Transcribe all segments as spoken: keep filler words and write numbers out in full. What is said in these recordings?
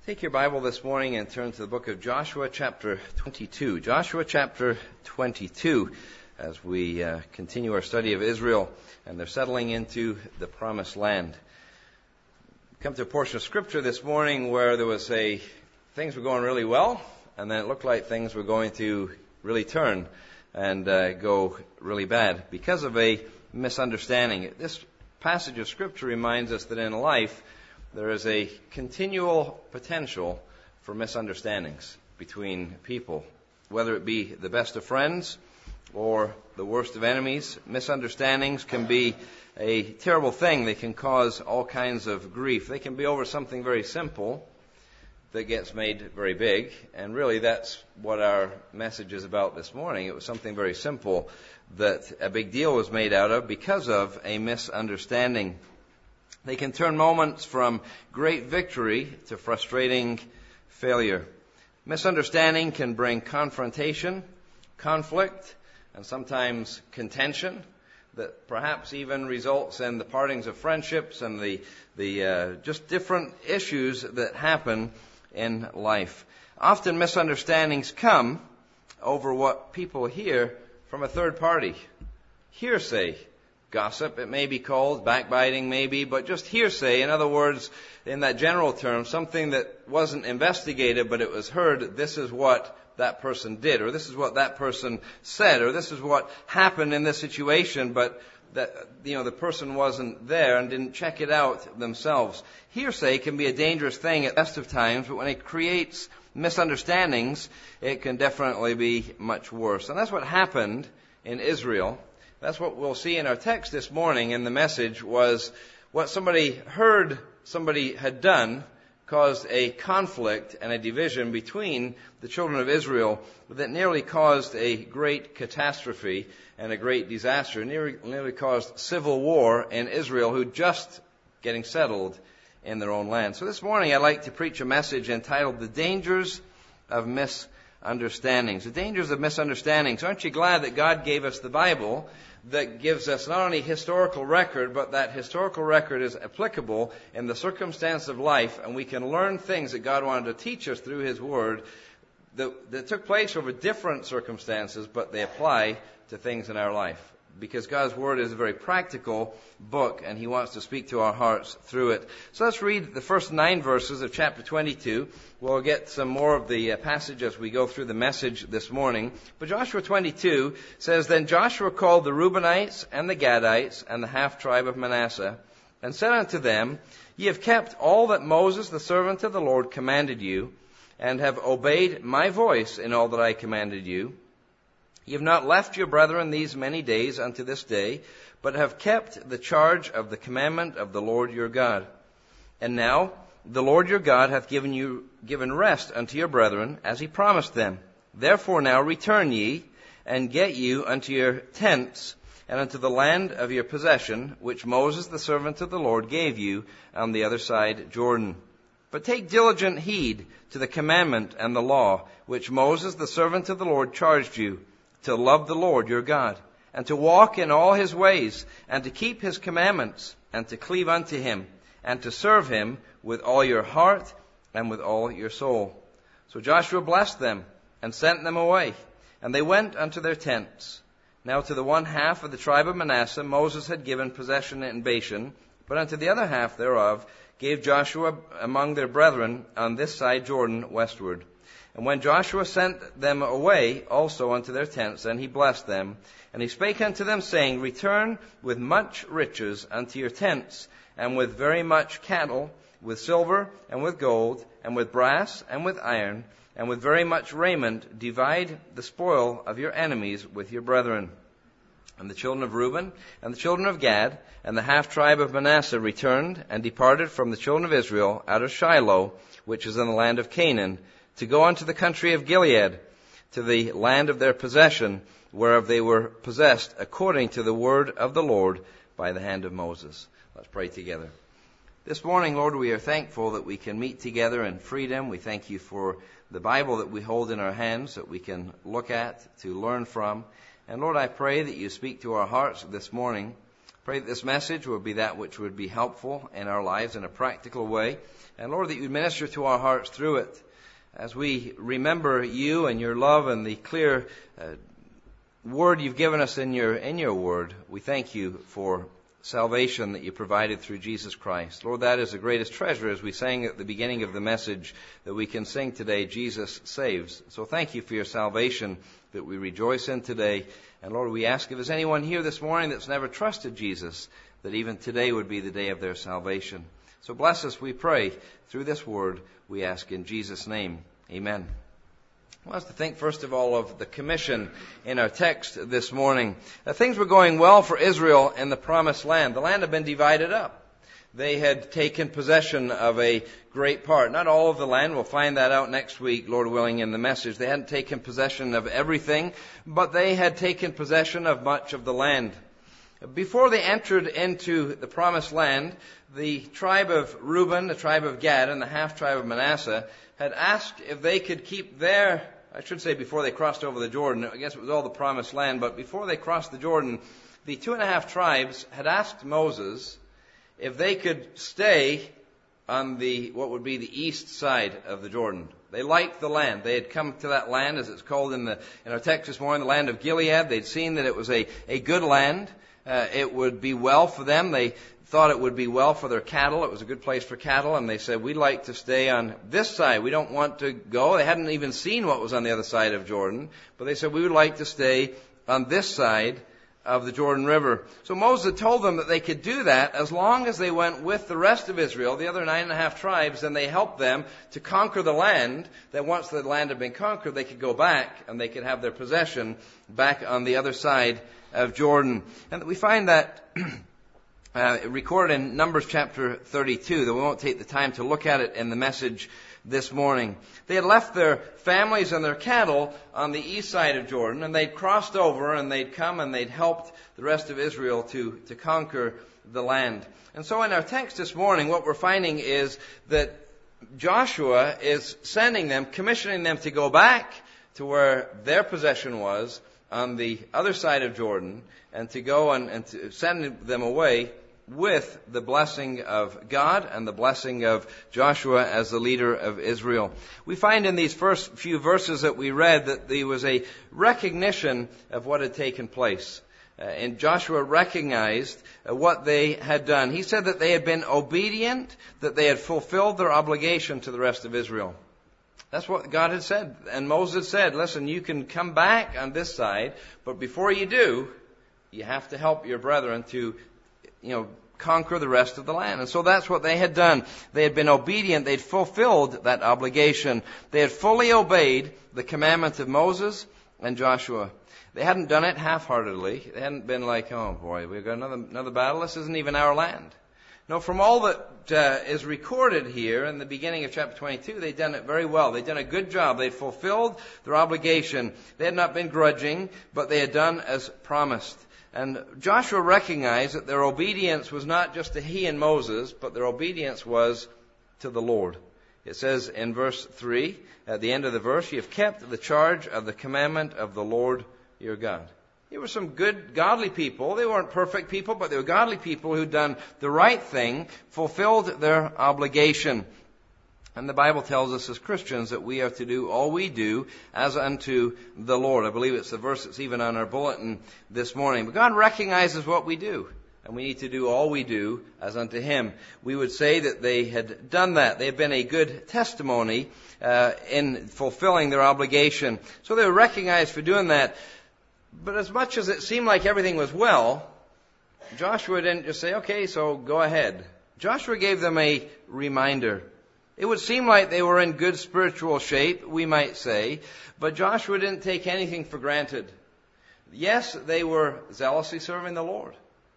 Take your Bible this morning and turn to the book of Joshua chapter twenty-two. Joshua chapter twenty-two, as we uh, continue our study of Israel and they're settling into the promised land. We come to a portion of scripture this morning where there was a, things were going really well, and then it looked like things were going to really turn and uh, go really bad because of a misunderstanding. This passage of scripture reminds us that in life, there is a continual potential for misunderstandings between people, whether it be the best of friends or the worst of enemies. Misunderstandings can be a terrible thing. They can cause all kinds of grief. They can be over something very simple that gets made very big, and really that's what our message is about this morning. It was something very simple that a big deal was made out of because of a misunderstanding. They can turn moments from great victory to frustrating failure. Misunderstanding can bring confrontation, conflict, and sometimes contention that perhaps even results in the partings of friendships and the the uh, just different issues that happen in life. Often misunderstandings come over what people hear from a third party. Hearsay. Gossip, it may be called, backbiting maybe, but just hearsay. In other words, in that general term, something that wasn't investigated, but it was heard, this is what that person did, or this is what that person said, or this is what happened in this situation, but that, you know, the person wasn't there and didn't check it out themselves. Hearsay can be a dangerous thing at the best of times, but when it creates misunderstandings, it can definitely be much worse. And that's what happened in Israel. That's what we'll see in our text this morning, and the message was what somebody heard somebody had done caused a conflict and a division between the children of Israel that nearly caused a great catastrophe and a great disaster, nearly, nearly caused civil war in Israel, who just getting settled in their own land. So this morning I'd like to preach a message entitled The Dangers of Misunderstandings. The dangers of misunderstandings. Aren't you glad that God gave us the Bible that gives us not only historical record, but that historical record is applicable in the circumstance of life, and we can learn things that God wanted to teach us through His Word that, that took place over different circumstances, but they apply to things in our life. Because God's Word is a very practical book, and He wants to speak to our hearts through it. So let's read the first nine verses of chapter twenty-two. We'll get some more of the uh, passage as we go through the message this morning. But Joshua twenty-two says, Then Joshua called the Reubenites and the Gadites and the half-tribe of Manasseh, and said unto them, Ye have kept all that Moses the servant of the Lord commanded you, and have obeyed my voice in all that I commanded you. Ye have not left your brethren these many days unto this day, but have kept the charge of the commandment of the Lord your God. And now the Lord your God hath given you given rest unto your brethren, as He promised them. Therefore now return ye, and get you unto your tents, and unto the land of your possession, which Moses the servant of the Lord gave you on the other side Jordan. But take diligent heed to the commandment and the law, which Moses the servant of the Lord charged you, to love the Lord your God, and to walk in all His ways, and to keep His commandments, and to cleave unto Him, and to serve Him with all your heart and with all your soul. So Joshua blessed them, and sent them away, and they went unto their tents. Now to the one half of the tribe of Manasseh Moses had given possession in Bashan, but unto the other half thereof gave Joshua among their brethren on this side Jordan westward. And when Joshua sent them away also unto their tents, then he blessed them. And he spake unto them, saying, Return with much riches unto your tents, and with very much cattle, with silver, and with gold, and with brass, and with iron, and with very much raiment, divide the spoil of your enemies with your brethren. And the children of Reuben, and the children of Gad, and the half-tribe of Manasseh returned, and departed from the children of Israel out of Shiloh, which is in the land of Canaan, to go unto the country of Gilead, to the land of their possession, whereof they were possessed, according to the word of the Lord by the hand of Moses. Let's pray together. This morning, Lord, we are thankful that we can meet together in freedom. We thank you for the Bible that we hold in our hands, that we can look at, to learn from. And Lord, I pray that you speak to our hearts this morning, Pray that this message will be that which would be helpful in our lives in a practical way. And Lord, that you would minister to our hearts through it. As we remember you and your love and the clear uh, word you've given us in your in your word, we thank you for salvation that you provided through Jesus Christ. Lord, that is the greatest treasure, as we sang at the beginning of the message that we can sing today, Jesus saves. So thank you for your salvation that we rejoice in today. And Lord, we ask if there's anyone here this morning that's never trusted Jesus, that even today would be the day of their salvation. So bless us, we pray, through this word, we ask in Jesus' name. Amen. I want us to think, first of all, of the commission in our text this morning. Uh, things were going well for Israel in the promised land. The land had been divided up. They had taken possession of a great part. Not all of the land. We'll find that out next week, Lord willing, in the message. They hadn't taken possession of everything, but they had taken possession of much of the land. Before they entered into the promised land, the tribe of Reuben, the tribe of Gad, and the half-tribe of Manasseh had asked if they could keep their, I should say before they crossed over the Jordan, I guess it was all the promised land, but before they crossed the Jordan, the two and a half tribes had asked Moses if they could stay on the, what would be the east side of the Jordan. They liked the land. They had come to that land, as it's called in the in our text this morning, the land of Gilead. They'd seen that it was a, a good land. Uh, it would be well for them. They thought it would be well for their cattle. It was a good place for cattle, and they said, we'd like to stay on this side. We don't want to go. They hadn't even seen what was on the other side of Jordan, but they said, we would like to stay on this side of the Jordan River. So Moses had told them that they could do that as long as they went with the rest of Israel, the other nine and a half tribes, and they helped them to conquer the land, that once the land had been conquered, they could go back and they could have their possession back on the other side of Jordan. And we find that uh, recorded in Numbers chapter thirty-two, though we won't take the time to look at it in the message this morning. They had left their families and their cattle on the east side of Jordan, and they'd crossed over and they'd come and they'd helped the rest of Israel to, to conquer the land. And so in our text this morning, what we're finding is that Joshua is sending them, commissioning them to go back to where their possession was on the other side of Jordan, and to go and, and to send them away with the blessing of God and the blessing of Joshua as the leader of Israel. We find in these first few verses that we read that there was a recognition of what had taken place. Uh, and Joshua recognized uh, what they had done. He said that they had been obedient, that they had fulfilled their obligation to the rest of Israel. That's what God had said. And Moses said, listen, you can come back on this side, but before you do, you have to help your brethren to you know, conquer the rest of the land. And so that's what they had done. They had been obedient. They'd fulfilled that obligation. They had fully obeyed the commandment of Moses and Joshua. They hadn't done it half-heartedly. They hadn't been like, oh boy, we've got another, another battle. This isn't even our land. No, from all that uh, is recorded here in the beginning of chapter twenty-two, they'd done it very well. They'd done a good job. They'd fulfilled their obligation. They had not been grudging, but they had done as promised. And Joshua recognized that their obedience was not just to he and Moses, but their obedience was to the Lord. It says in verse three, at the end of the verse, you have kept the charge of the commandment of the Lord your God. They were some good, godly people. They weren't perfect people, but they were godly people who'd done the right thing, fulfilled their obligation. And the Bible tells us as Christians that we are to do all we do as unto the Lord. I believe it's the verse that's even on our bulletin this morning. But God recognizes what we do, and we need to do all we do as unto Him. We would say that they had done that. They had been a good testimony uh, in fulfilling their obligation. So they were recognized for doing that. But as much as it seemed like everything was well, Joshua didn't just say, okay, so go ahead. Joshua gave them a reminder. It would seem like they were in good spiritual shape, we might say, but Joshua didn't take anything for granted. Yes, they were zealously serving the Lord.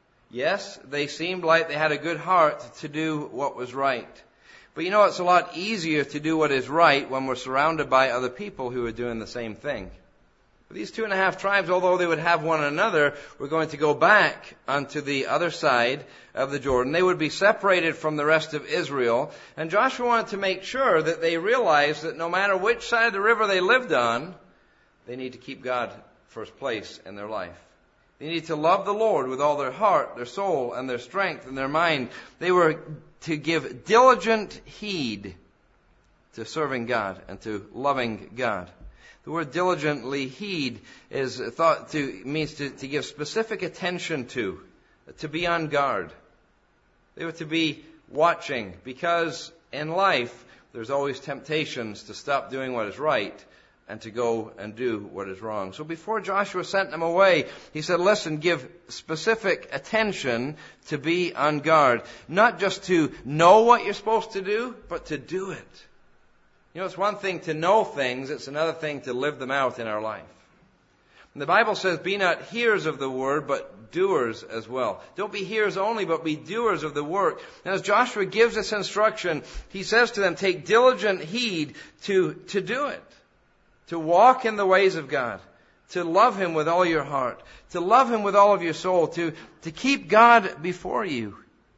Yes, they seemed like they had a good heart to do what was right. But you know, it's a lot easier to do what is right when we're surrounded by other people who are doing the same thing. These two and a half tribes, although they would have one another, were going to go back onto the other side of the Jordan. They would be separated from the rest of Israel. And Joshua wanted to make sure that they realized that no matter which side of the river they lived on, they need to keep God first place in their life. They needed to love the Lord with all their heart, their soul, and their strength, and their mind. They were to give diligent heed to serving God and to loving God. The word diligently heed is thought to means to, to give specific attention to, to be on guard. They were to be watching, because in life there's always temptations to stop doing what is right and to go and do what is wrong. So before Joshua sent them away, he said, listen, give specific attention to be on guard. Not just to know what you're supposed to do, but to do it. You know, it's one thing to know things, it's another thing to live them out in our life. And the Bible says, be not hearers of the word, but doers as well. Don't be hearers only, but be doers of the work. And as Joshua gives this instruction, he says to them, take diligent heed to, to do it. To walk in the ways of God. To love Him with all your heart. To love Him with all of your soul. To, to keep God before you.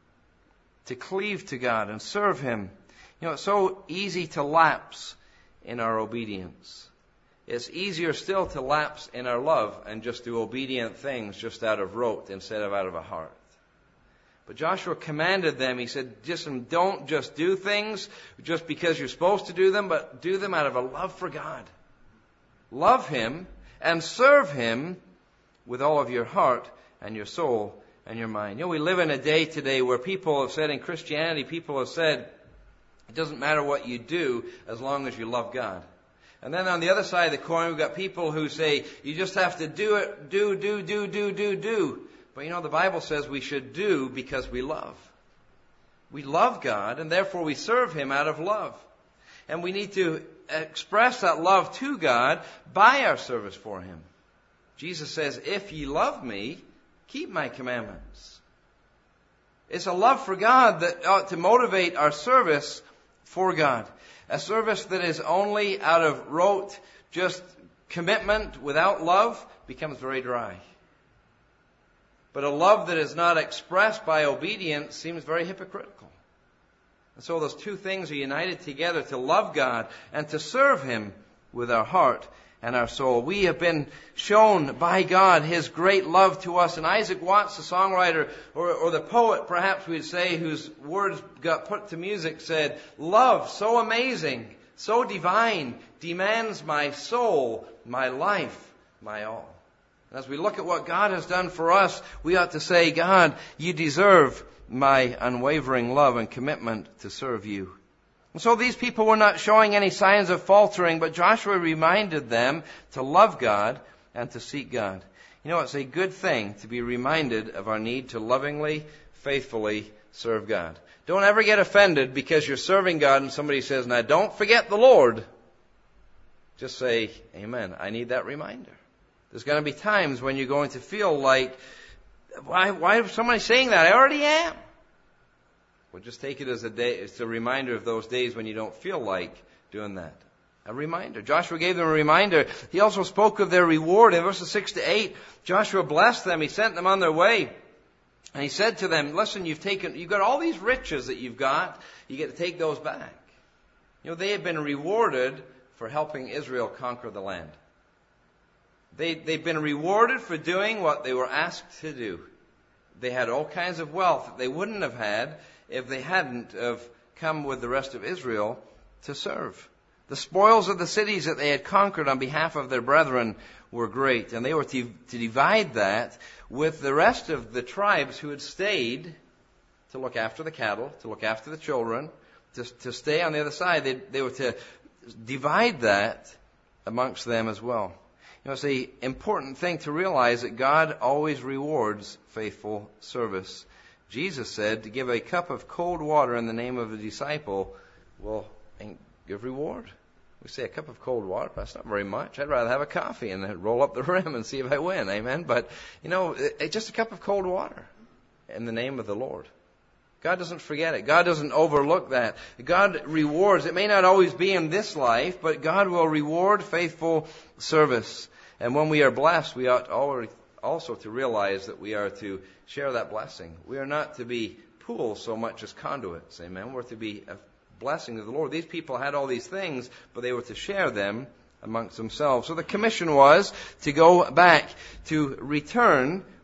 To cleave to God and serve Him. You know, it's so easy to lapse in our obedience. It's easier still to lapse in our love and just do obedient things just out of rote instead of out of a heart. But Joshua commanded them, he said, just don't just do things just because you're supposed to do them, but do them out of a love for God. Love Him and serve Him with all of your heart and your soul and your mind. You know, we live in a day today where people have said, in Christianity, people have said, it doesn't matter what you do as long as you love God. And then on the other side of the coin, we've got people who say, you just have to do it, do, do, do, do, do, do. But you know, the Bible says we should do because we love. We love God, and therefore we serve Him out of love. And we need to express that love to God by our service for Him. Jesus says, if ye love me, keep my commandments. It's a love for God that ought to motivate our service for God. A service that is only out of rote, just commitment without love, becomes very dry. But a love that is not expressed by obedience seems very hypocritical. And so those two things are united together, to love God and to serve Him with our heart and our soul. We have been shown by God His great love to us. And Isaac Watts, the songwriter, or, or the poet, perhaps we'd say, whose words got put to music, said, love so amazing, so divine, demands my soul, my life, my all. And as we look at what God has done for us, we ought to say, God, you deserve my unwavering love and commitment to serve you. And so these people were not showing any signs of faltering, but Joshua reminded them to love God and to seek God. You know, it's a good thing to be reminded of our need to lovingly, faithfully serve God. Don't ever get offended because you're serving God and somebody says, now don't forget the Lord. Just say, amen, I need that reminder. There's going to be times when you're going to feel like, why, why is somebody saying that? I already am. Well, just take it as a day, it's a reminder of those days when you don't feel like doing that. A reminder. Joshua gave them a reminder. He also spoke of their reward. In verses six to eight, Joshua blessed them. He sent them on their way. And he said to them, listen, you've taken, you've got all these riches that you've got. You get to take those back. You know, they have been rewarded for helping Israel conquer the land. They, they've been rewarded for doing what they were asked to do. They had all kinds of wealth that they wouldn't have had if they hadn't have come with the rest of Israel to serve. The spoils of the cities that they had conquered on behalf of their brethren were great. And they were to, to divide that with the rest of the tribes who had stayed to look after the cattle, to look after the children, to, to stay on the other side. They, they were to divide that amongst them as well. You know, it's an important thing to realize that God always rewards faithful service. Jesus said to give a cup of cold water in the name of a disciple will give reward. We say a cup of cold water, but that's not very much. I'd rather have a coffee and then roll up the rim and see if I win. Amen. But, you know, it's just a cup of cold water in the name of the Lord. God doesn't forget it. God doesn't overlook that. God rewards. It may not always be in this life, but God will reward faithful service. And when we are blessed, we ought also to realize that we are to share that blessing. We are not to be pools so much as conduits. Amen. We're to be a blessing of the Lord. These people had all these things, but they were to share them amongst themselves. So the commission was to go back, to return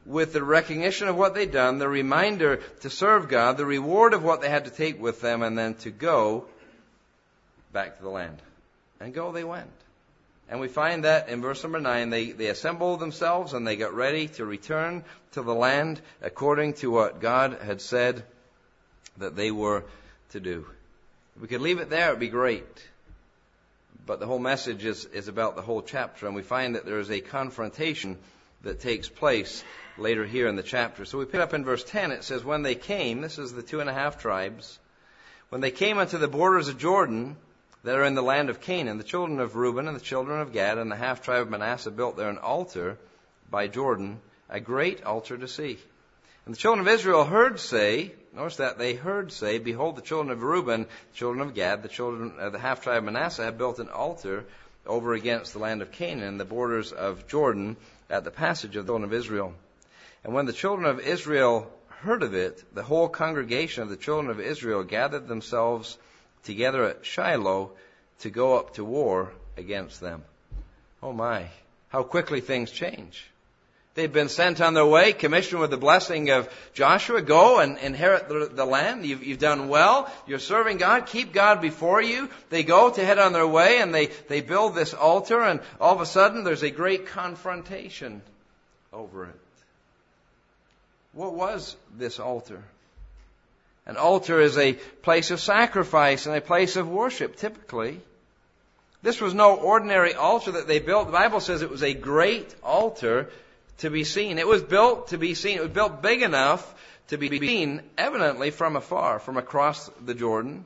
with the recognition of what they'd done, the reminder to serve God, the reward of what they had to take with them, and then to go back to the land. And go they went. And we find that in verse number nine, they, they assembled themselves and they got ready to return to the land according to what God had said that they were to do. If we could leave it there, it would be great. But the whole message is, is about the whole chapter, and we find that there is a confrontation that takes place later here in the chapter. So we pick up in verse ten, it says, when they came, this is the two and a half tribes, when they came unto the borders of Jordan, that are in the land of Canaan, the children of Reuben and the children of Gad and the half tribe of Manasseh built there an altar by Jordan, a great altar to see. And the children of Israel heard say, notice that they heard say, behold, the children of Reuben, the children of Gad, the children of the half tribe of Manasseh have built an altar over against the land of Canaan, the borders of Jordan, at the passage of the children of Israel. And when the children of Israel heard of it, the whole congregation of the children of Israel gathered themselves together at Shiloh to go up to war against them. Oh my, how quickly things change. They've been sent on their way, commissioned with the blessing of Joshua. Go and inherit the, the land. You've, you've done well. You're serving God. Keep God before you. They go to head on their way and they, they build this altar, and all of a sudden there's a great confrontation over it. What was this altar? An altar is a place of sacrifice and a place of worship, typically. This was no ordinary altar that they built. The Bible says it was a great altar to be seen. It was built to be seen. It was built big enough to be seen evidently from afar, from across the Jordan.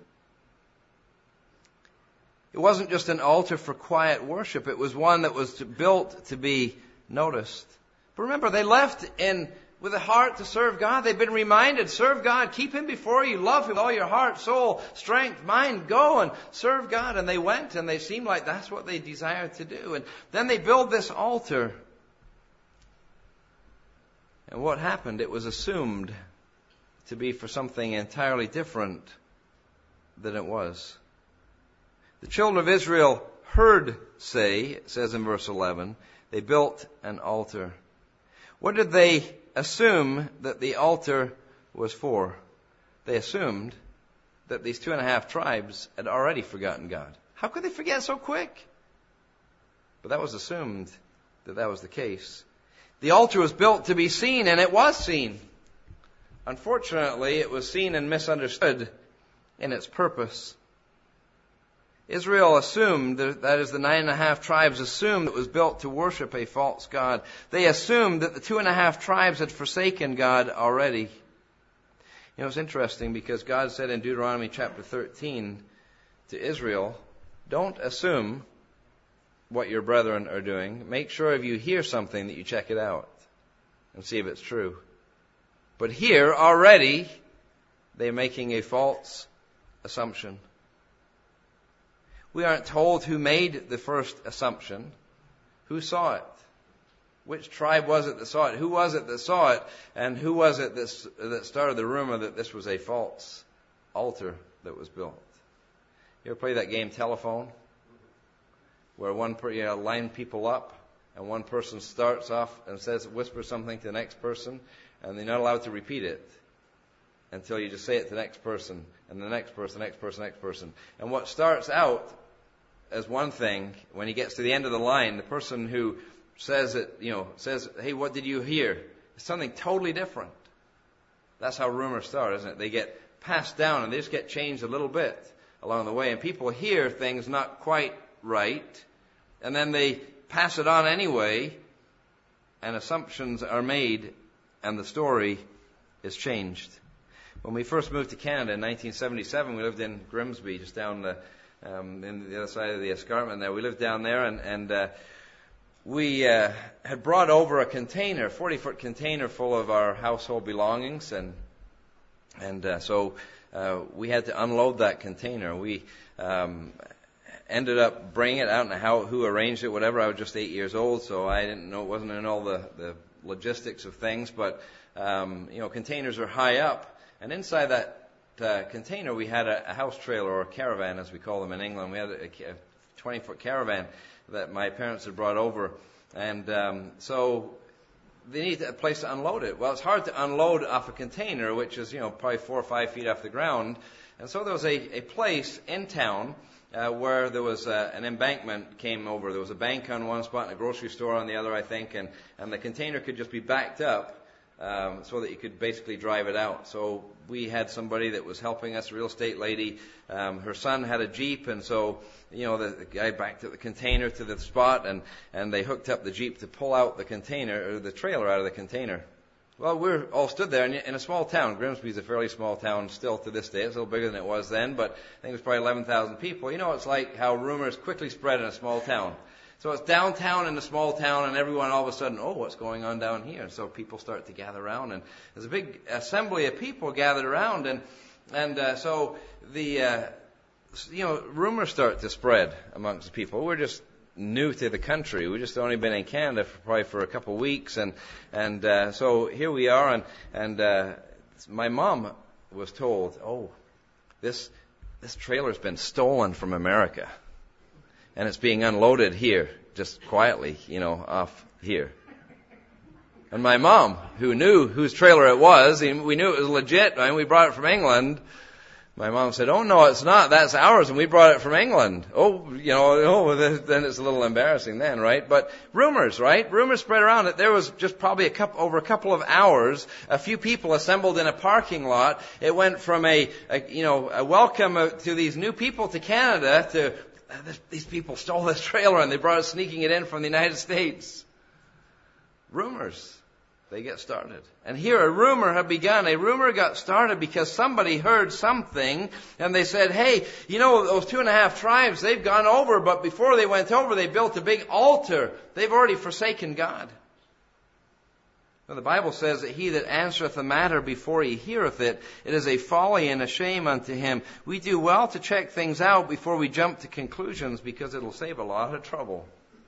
It wasn't just an altar for quiet worship. It was one that was built to be noticed. But remember, they left in with a heart to serve God. They've been reminded, serve God, keep Him before you, love Him with all your heart, soul, strength, mind, go and serve God. And they went, and they seemed like that's what they desired to do. And then they build this altar. And what happened? It was assumed to be for something entirely different than it was. The children of Israel heard say, it says in verse eleven, they built an altar. What did they assume that the altar was for? They assumed that these two and a half tribes had already forgotten God. How could they forget so quick? But that was assumed that that was the case. The altar was built to be seen, and it was seen. Unfortunately, it was seen and misunderstood in its purpose. Israel assumed, that is the nine and a half tribes assumed it was built to worship a false god. They assumed that the two and a half tribes had forsaken God already. You know, it's interesting because God said in Deuteronomy chapter thirteen to Israel, don't assume what your brethren are doing. Make sure if you hear something that you check it out and see if it's true. But here already they're making a false assumption. We aren't told who made the first assumption. Who saw it? Which tribe was it that saw it? Who was it that saw it? And who was it that, that started the rumor that this was a false altar that was built? You ever play that game Telephone? Where one per, you know, line people up, and one person starts off and says, whispers something to the next person, and they're not allowed to repeat it until you just say it to the next person, and the next person, next person, next person. And what starts out as one thing, when he gets to the end of the line, the person who says it, you know, says, hey, what did you hear? It's something totally different. That's how rumors start, isn't it? They get passed down and they just get changed a little bit along the way. And people hear things not quite right, and then they pass it on anyway, and assumptions are made, and the story is changed. When we first moved to Canada in nineteen seventy-seven, we lived in Grimsby, just down the um, in the other side of the escarpment there. We lived down there, and, and uh, we uh, had brought over a container, forty-foot container full of our household belongings, and and uh, so uh, we had to unload that container. We um, ended up bringing it. I don't know how who arranged it, whatever. I was just eight years old, so I didn't know, wasn't in all the, the logistics of things. But um, you know, containers are high up, and inside that uh, container we had a, a house trailer, or a caravan, as we call them in England. We had a, a twenty-foot caravan that my parents had brought over, and um, so they need a place to unload it. Well, it's hard to unload off a container, which is, you know, probably four or five feet off the ground. And so there was a, a place in town uh, where there was uh, an embankment came over. There was a bank on one spot and a grocery store on the other, I think, and, and the container could just be backed up um, so that you could basically drive it out. So we had somebody that was helping us, a real estate lady. Um, her son had a Jeep, and so, you know, the, the guy backed up the container to the spot, and, and they hooked up the Jeep to pull out the container, or the trailer out of the container. Well, we're all stood there in, in a small town. Grimsby's a fairly small town still to this day. It's a little bigger than it was then, but I think it was probably eleven thousand people. You know, it's like how rumors quickly spread in a small town. So it's downtown in a small town, and everyone all of a sudden, oh, what's going on down here? So people start to gather around, and there's a big assembly of people gathered around, and and uh, so the uh, you know rumors start to spread amongst the people. We're just new to the country. We've just only been in Canada for probably for a couple of weeks, and and uh, so here we are, and and uh, my mom was told, oh, this this trailer's been stolen from America, and it's being unloaded here, just quietly, you know, off here. And my mom, who knew whose trailer it was, we knew it was legit, and we brought it from England. My mom said, oh, no, it's not. That's ours, and we brought it from England. Oh, you know, oh, then it's a little embarrassing then, right? But rumors, right? Rumors spread around that there was just probably a couple, over a couple of hours, a few people assembled in a parking lot. It went from a, a you know, a welcome to these new people to Canada to these people stole this trailer and they brought it, sneaking it in from the United States. Rumors. They get started. And here a rumor had begun. A rumor got started because somebody heard something and they said, hey, you know, those two and a half tribes, they've gone over, but before they went over, they built a big altar. They've already forsaken God. Now, the Bible says that he that answereth a matter before he heareth it, it is a folly and a shame unto him. We do well to check things out before we jump to conclusions because it'll save a lot of trouble.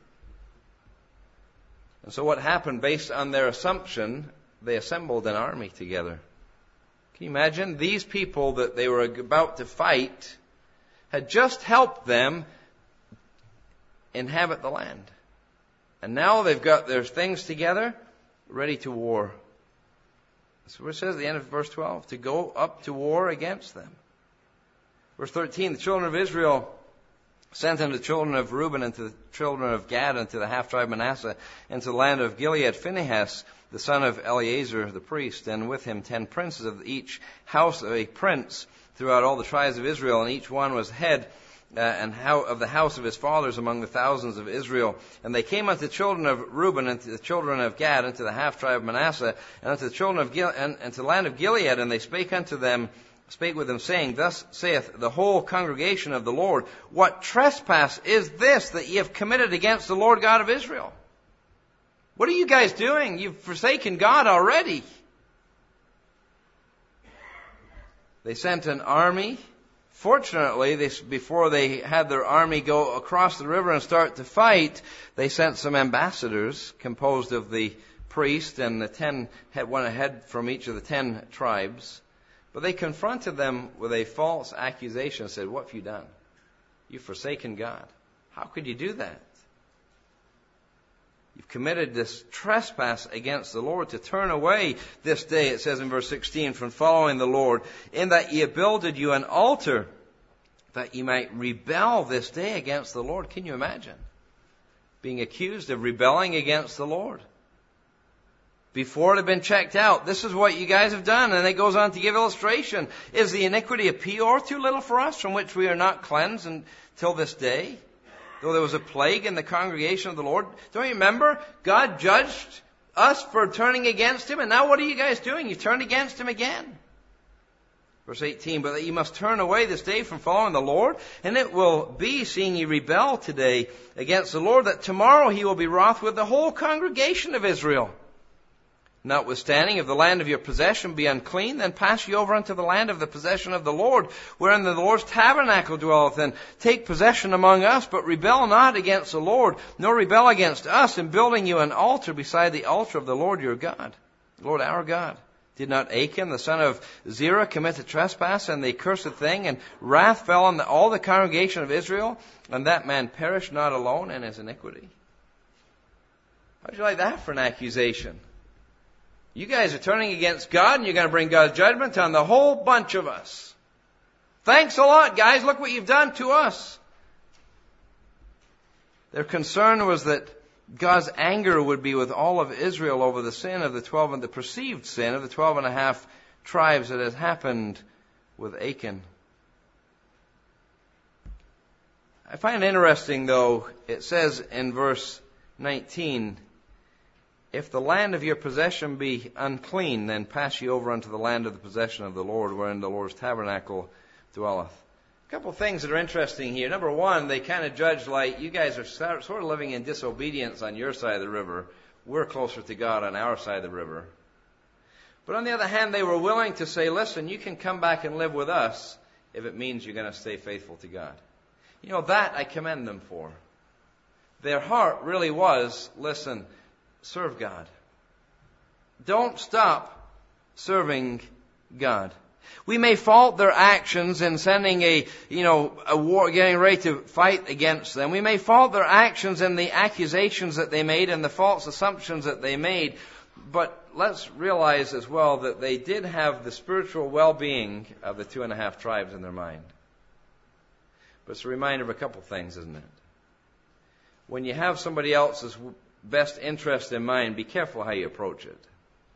And so what happened, based on their assumption, they assembled an army together. Can you imagine? These people that they were about to fight had just helped them inhabit the land. And now they've got their things together, ready to war. That's what it says at the end of verse twelve, to go up to war against them. Verse thirteen, the children of Israel sent unto the children of Reuben and to the children of Gad and to the half-tribe Manasseh and to the land of Gilead Phinehas, the son of Eleazar the priest, and with him ten princes of each house of a prince throughout all the tribes of Israel, and each one was head uh, and how, of the house of his fathers among the thousands of Israel. And they came unto the children of Reuben and to the children of Gad and to the half-tribe of Manasseh and unto the children of Gil- and, and to the land of Gilead, and they spake unto them spake with them, saying, thus saith the whole congregation of the Lord, what trespass is this that ye have committed against the Lord God of Israel? What are you guys doing? You've forsaken God already. They sent an army. Fortunately, they, before they had their army go across the river and start to fight, they sent some ambassadors composed of the priest and the ten, one ahead from each of the ten tribes. But they confronted them with a false accusation and said, what have you done? You've forsaken God. How could you do that? You've committed this trespass against the Lord to turn away this day, it says in verse sixteen, from following the Lord, in that ye have builded you an altar, that ye might rebel this day against the Lord. Can you imagine being accused of rebelling against the Lord? Before it had been checked out, this is what you guys have done. And it goes on to give illustration. Is the iniquity of Peor too little for us, from which we are not cleansed until this day? Though there was a plague in the congregation of the Lord. Don't you remember? God judged us for turning against Him. And now what are you guys doing? You turned against Him again. Verse eighteen, but that ye must turn away this day from following the Lord, and it will be, seeing ye rebel today against the Lord, that tomorrow He will be wroth with the whole congregation of Israel. Notwithstanding, if the land of your possession be unclean, then pass ye over unto the land of the possession of the Lord, wherein the Lord's tabernacle dwelleth, and take possession among us, but rebel not against the Lord, nor rebel against us, in building you an altar beside the altar of the Lord your God, the Lord our God. Did not Achan, the son of Zerah, commit a trespass, and the accursed thing, and wrath fell on the, all the congregation of Israel, and that man perished not alone in his iniquity? How'd you like that for an accusation? You guys are turning against God, and you're going to bring God's judgment on the whole bunch of us. Thanks a lot, guys. Look what you've done to us. Their concern was that God's anger would be with all of Israel over the sin of the twelve and the perceived sin of the twelve and a half tribes that had happened with Achan. I find it interesting, though, it says in verse nineteen, if the land of your possession be unclean, then pass ye over unto the land of the possession of the Lord, wherein the Lord's tabernacle dwelleth. A couple of things that are interesting here. Number one, they kind of judge like, you guys are sort of living in disobedience on your side of the river. We're closer to God on our side of the river. But on the other hand, they were willing to say, listen, you can come back and live with us if it means you're going to stay faithful to God. You know, that I commend them for. Their heart really was, listen, serve God. Don't stop serving God. We may fault their actions in sending a, you know, a war, getting ready to fight against them. We may fault their actions in the accusations that they made and the false assumptions that they made. But let's realize as well that they did have the spiritual well-being of the two and a half tribes in their mind. But it's a reminder of a couple things, isn't it? When you have somebody else's best interest in mind, be careful how you approach it.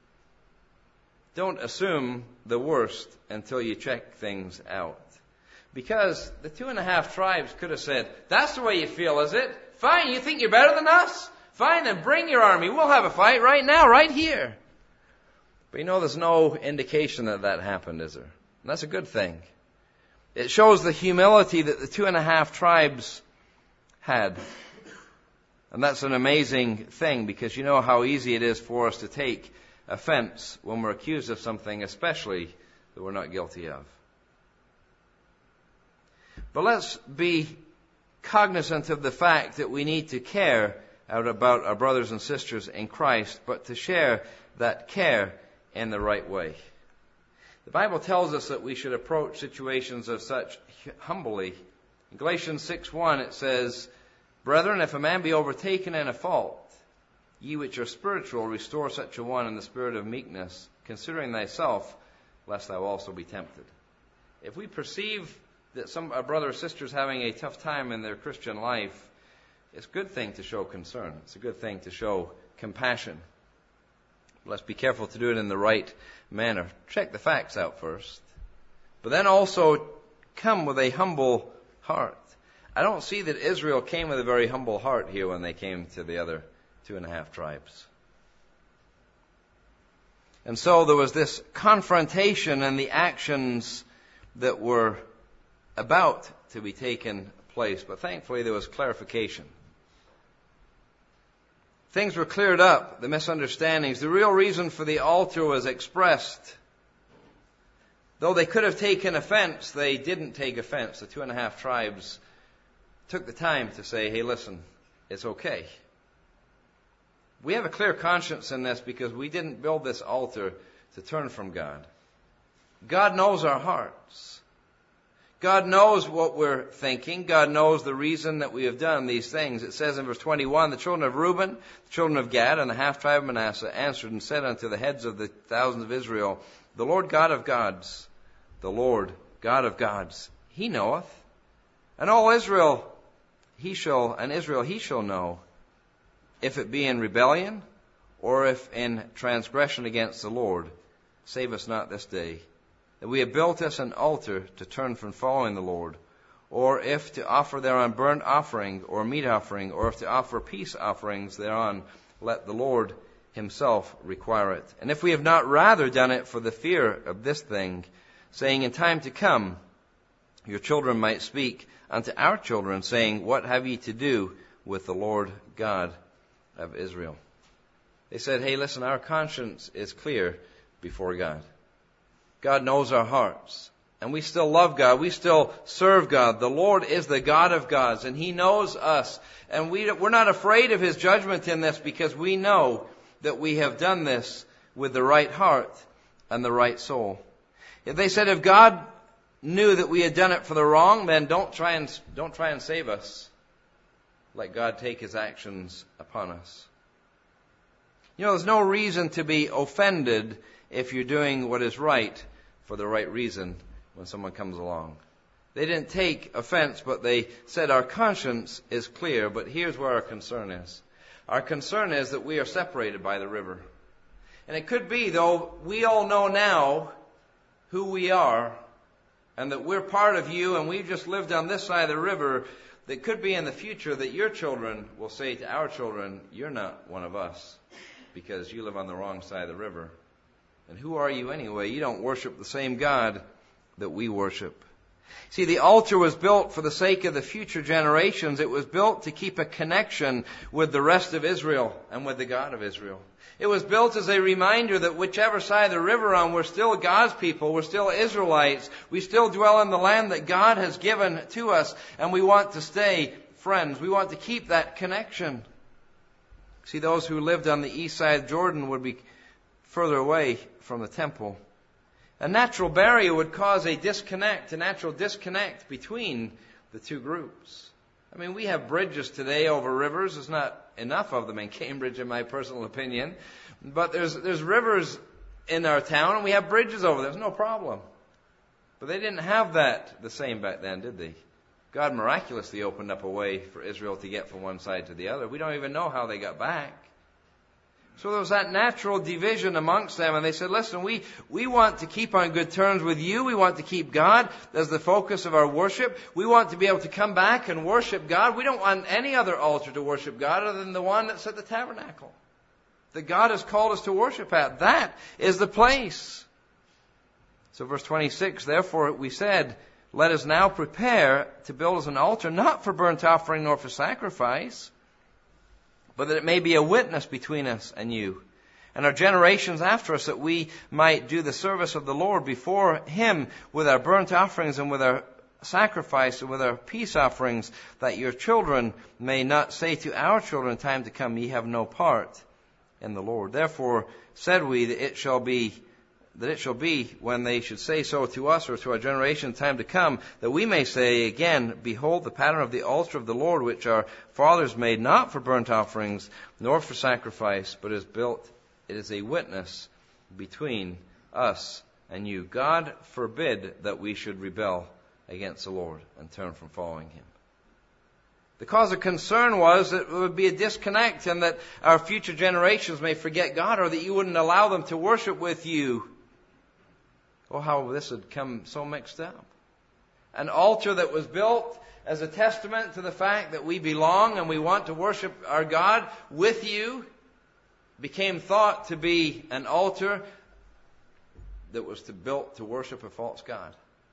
Don't assume the worst until you check things out. Because the two and a half tribes could have said, that's the way you feel, is it? Fine, you think you're better than us? Fine, then bring your army. We'll have a fight right now, right here. But you know, there's no indication that that happened, is there? And that's a good thing. It shows the humility that the two and a half tribes had. And that's an amazing thing, because you know how easy it is for us to take offense when we're accused of something, especially that we're not guilty of. But let's be cognizant of the fact that we need to care out about our brothers and sisters in Christ, but to share that care in the right way. The Bible tells us that we should approach situations of such humbly. In Galatians six one it says, brethren, if a man be overtaken in a fault, ye which are spiritual, restore such a one in the spirit of meekness, considering thyself, lest thou also be tempted. If we perceive that some a brother or sister is having a tough time in their Christian life, it's a good thing to show concern. It's a good thing to show compassion. Let's be careful to do it in the right manner. Check the facts out first. But then also come with a humble heart. I don't see that Israel came with a very humble heart here when they came to the other two and a half tribes. And so there was this confrontation and the actions that were about to be taken place. But thankfully there was clarification. Things were cleared up, the misunderstandings. The real reason for the altar was expressed. Though they could have taken offense, they didn't take offense. The two and a half tribes took the time to say, hey, listen, it's okay. We have a clear conscience in this because we didn't build this altar to turn from God. God knows our hearts. God knows what we're thinking. God knows the reason that we have done these things. It says in verse twenty-one, the children of Reuben, the children of Gad, and the half tribe of Manasseh answered and said unto the heads of the thousands of Israel, the Lord God of gods, the Lord God of gods, He knoweth. And all Israel, He shall, and Israel He shall know, if it be in rebellion, or if in transgression against the Lord. Save us not this day, that we have built us an altar to turn from following the Lord, or if to offer thereon burnt offering, or meat offering, or if to offer peace offerings thereon, let the Lord Himself require it. And if we have not rather done it for the fear of this thing, saying, in time to come, your children might speak unto our children, saying, what have ye to do with the Lord God of Israel? They said, hey, listen, our conscience is clear before God. God knows our hearts. And we still love God. We still serve God. The Lord is the God of gods, and He knows us. And we, we're not afraid of His judgment in this because we know that we have done this with the right heart and the right soul. If they said, if God knew that we had done it for the wrong, then don't try and, don't try and save us. Let God take His actions upon us. You know, there's no reason to be offended if you're doing what is right for the right reason when someone comes along. They didn't take offense, but they said our conscience is clear, but here's where our concern is. Our concern is that we are separated by the river. And it could be, though, we all know now who we are and that we're part of you and we've just lived on this side of the river, that could be in the future that your children will say to our children, you're not one of us because you live on the wrong side of the river. And who are you anyway? You don't worship the same God that we worship. See, the altar was built for the sake of the future generations. It was built to keep a connection with the rest of Israel and with the God of Israel. It was built as a reminder that whichever side of the river on, we're still God's people. We're still Israelites. We still dwell in the land that God has given to us. And we want to stay friends. We want to keep that connection. See, those who lived on the east side of Jordan would be further away from the temple. A natural barrier would cause a disconnect, a natural disconnect between the two groups. I mean, we have bridges today over rivers. There's not enough of them in Cambridge, in my personal opinion. But there's there's rivers in our town, and we have bridges over there. There's no problem. But they didn't have that the same back then, did they? God miraculously opened up a way for Israel to get from one side to the other. We don't even know how they got back. So there was that natural division amongst them, and they said, listen, we, we want to keep on good terms with you. We want to keep God as the focus of our worship. We want to be able to come back and worship God. We don't want any other altar to worship God other than the one that's at the tabernacle, that God has called us to worship at. That is the place. So verse twenty-six, therefore we said, let us now prepare to build us an altar, not for burnt offering nor for sacrifice, but that it may be a witness between us and you, and our generations after us, that we might do the service of the Lord before Him with our burnt offerings and with our sacrifice and with our peace offerings, that your children may not say to our children in time to come, ye have no part in the Lord. Therefore said we that it shall be that it shall be when they should say so to us or to our generation in time to come, that we may say again, behold the pattern of the altar of the Lord, which our fathers made not for burnt offerings, nor for sacrifice, but is built, it is a witness between us and you. God forbid that we should rebel against the Lord and turn from following Him. The cause of concern was that there would be a disconnect and that our future generations may forget God, or that you wouldn't allow them to worship with you. Oh, how this had come so mixed up. An altar that was built as a testament to the fact that we belong and we want to worship our God with you became thought to be an altar that was to built to worship a false god.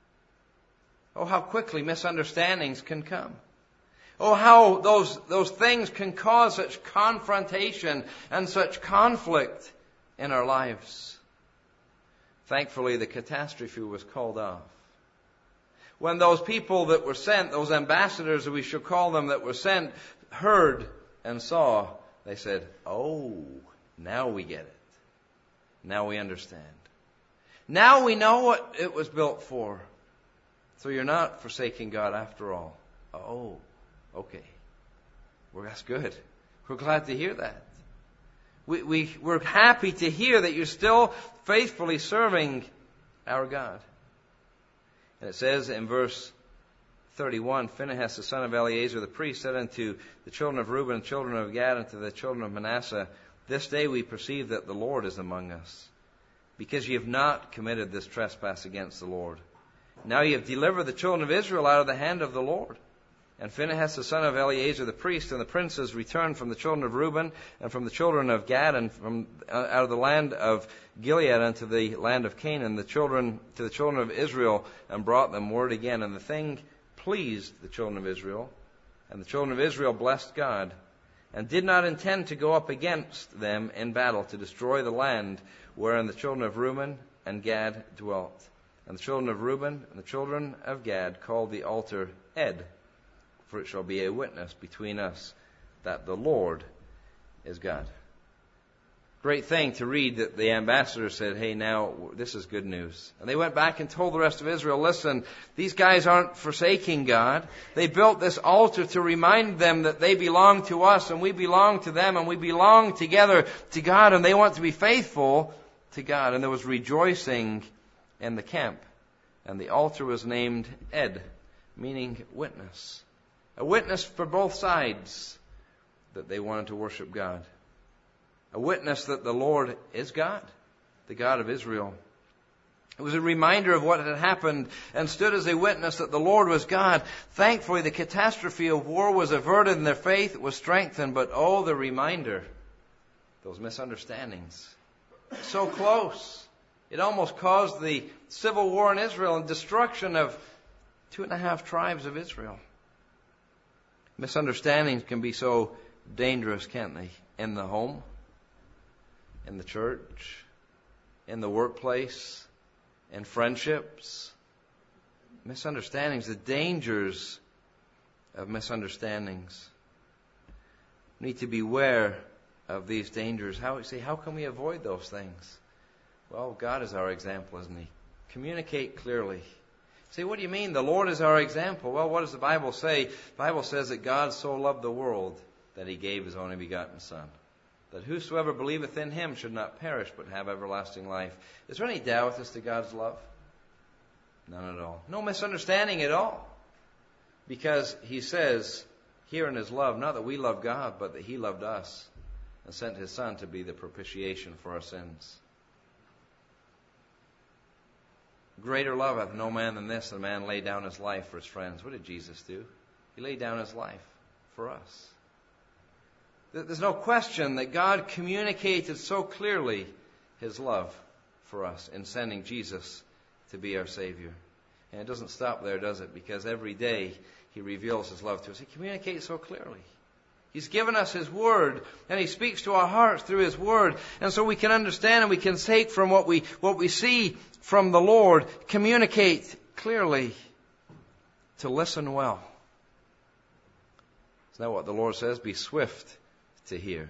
Oh, how quickly misunderstandings can come. Oh, how those those things can cause such confrontation and such conflict in our lives. Thankfully, the catastrophe was called off. When those people that were sent, those ambassadors, we shall call them, that were sent, heard and saw, they said, oh, now we get it. Now we understand. Now we know what it was built for. So you're not forsaking God after all. Oh, okay. Well, that's good. We're glad to hear that. We, we, we're happy to hear that you're still faithfully serving our God. And it says in verse thirty-one, Phinehas, the son of Eleazar the priest, said unto the children of Reuben, children of Gad, and to the children of Manasseh, this day we perceive that the Lord is among us, because ye have not committed this trespass against the Lord. Now ye have delivered the children of Israel out of the hand of the Lord. And Phinehas, the son of Eleazar the priest, and the princes returned from the children of Reuben, and from the children of Gad, and from uh, out of the land of Gilead unto the land of Canaan, the children to the children of Israel, and brought them word again. And the thing pleased the children of Israel, and the children of Israel blessed God, and did not intend to go up against them in battle to destroy the land wherein the children of Reuben and Gad dwelt. And the children of Reuben and the children of Gad called the altar Ed, for it shall be a witness between us that the Lord is God. Great thing to read that the ambassador said, hey, now, this is good news. And they went back and told the rest of Israel, listen, these guys aren't forsaking God. They built this altar to remind them that they belong to us and we belong to them and we belong together to God and they want to be faithful to God. And there was rejoicing in the camp. And the altar was named Ed, meaning witness. A witness for both sides that they wanted to worship God. A witness that the Lord is God, the God of Israel. It was a reminder of what had happened and stood as a witness that the Lord was God. Thankfully, the catastrophe of war was averted and their faith was strengthened. But oh, the reminder, those misunderstandings. So close. It almost caused the civil war in Israel and destruction of two and a half tribes of Israel. Misunderstandings can be so dangerous, can't they? In the home, in the church, in the workplace, in friendships. Misunderstandings, the dangers of misunderstandings. We need to beware of these dangers. How, say, how can we avoid those things? Well, God is our example, isn't He? Communicate clearly. Say, what do you mean? The Lord is our example. Well, what does the Bible say? The Bible says that God so loved the world that He gave His only begotten Son, that whosoever believeth in Him should not perish but have everlasting life. Is there any doubt as to God's love? None at all. No misunderstanding at all. Because He says here in His love, not that we love God, but that He loved us and sent His Son to be the propitiation for our sins. Greater love hath no man than this, that a man lay down his life for his friends. What did Jesus do? He laid down His life for us. There's no question that God communicated so clearly His love for us in sending Jesus to be our Savior. And it doesn't stop there, does it? Because every day He reveals His love to us. He communicates so clearly. He's given us His Word, and He speaks to our hearts through His Word. And so we can understand and we can take from what we what we see from the Lord, communicate clearly, to listen well. Isn't that what the Lord says? Be swift to hear.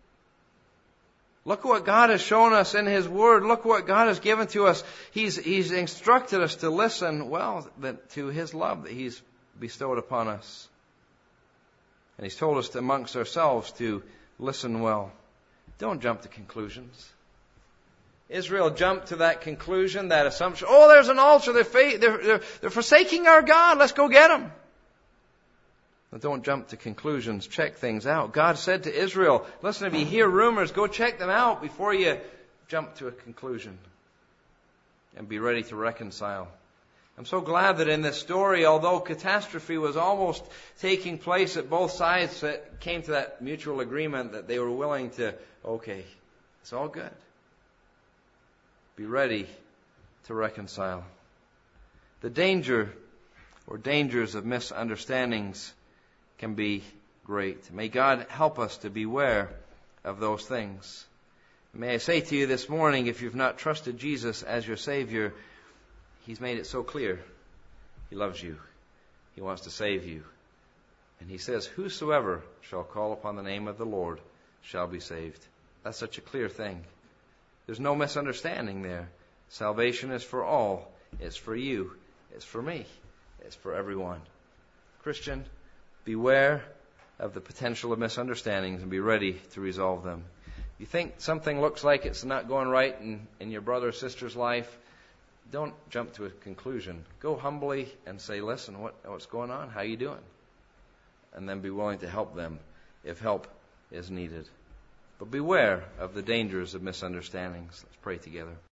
Look what God has shown us in His Word. Look what God has given to us. He's, He's instructed us to listen well to His love that He's bestowed upon us. And He's told us to, amongst ourselves to listen well. Don't jump to conclusions. Israel jumped to that conclusion, that assumption. Oh, there's an altar. They're, fa- they're, they're, they're forsaking our God. Let's go get them. But don't jump to conclusions. Check things out. God said to Israel, listen, if you hear rumors, go check them out before you jump to a conclusion. And be ready to reconcile. I'm so glad that in this story, although catastrophe was almost taking place at both sides, it came to that mutual agreement that they were willing to, okay, it's all good. Be ready to reconcile. The danger or dangers of misunderstandings can be great. May God help us to beware of those things. May I say to you this morning, if you've not trusted Jesus as your Savior, He's made it so clear. He loves you. He wants to save you. And He says, whosoever shall call upon the name of the Lord shall be saved. That's such a clear thing. There's no misunderstanding there. Salvation is for all. It's for you. It's for me. It's for everyone. Christian, beware of the potential of misunderstandings and be ready to resolve them. If you think something looks like it's not going right in, in your brother or sister's life, don't jump to a conclusion. Go humbly and say, listen, what, what's going on? How are you doing? And then be willing to help them if help is needed. But beware of the dangers of misunderstandings. Let's pray together.